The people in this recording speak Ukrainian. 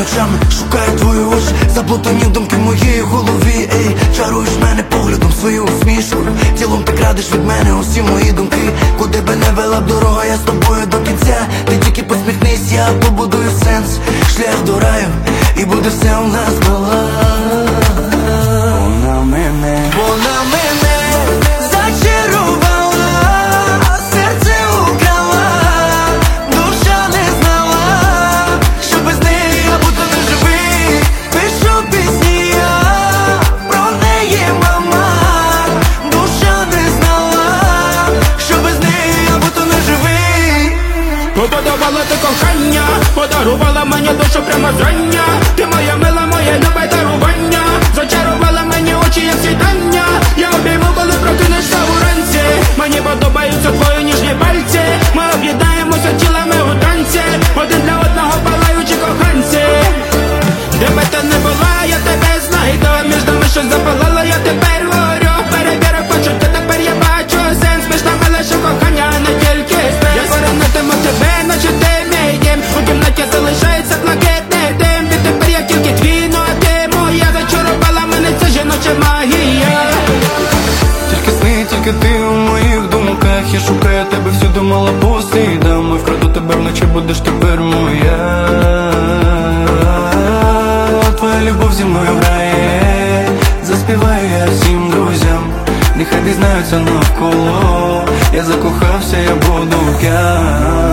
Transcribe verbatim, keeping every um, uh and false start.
ночами шукаю твої очі, заплутані думки в моїй голові. Ей, чаруєш мене поглядом свою усмішкою, тілом ти крадеш від мене усі мої думки. Куди би не вела б дорога, я з тобою до кінця. Ти тільки посміхнись, я побудую сенс, шлях до раю, і буде все у нас баланс. Вона мене, вона мене зачарувала, серце украла, душа не знала, що без неї я будто не живий. Пишу пісні я про неї, мама, душа не знала, що без неї я будто не живий. Подарувала ти кохання, подарувала мені душу прямо зрання. Ти моя мила, моя любе дарування, зачарувала мені очі, як світання. Я обійму, коли прокинешся уранці. Мені подобаються твої ніжні пальці. Ми об'єднаємося тілами у танці, один для одного палаючі коханці. Де би ти не була, я тебе знайду. Між нами щось запалало, я тепер горю. Перевірив почуття, тепер я бачу сенс. Між нами лише кохання, а не тільки стрес. Я коронатиму тебе, наче ти мій дім. У кімнаті залишається блакитний дим. Відтепер я тільки твій, ну а ти моя. Зачарувала мене ця жіноча магія. Тільки сни, тільки ти у моїх думках. Я шукаю тебе всюди, мала по слідам. І вкраду тебе вночі, будеш тепер моя. Твоя любов зі мною грає, заспіваю я всім друзям. Нехай дізнаються навколо, я закохався, я буду п'ян.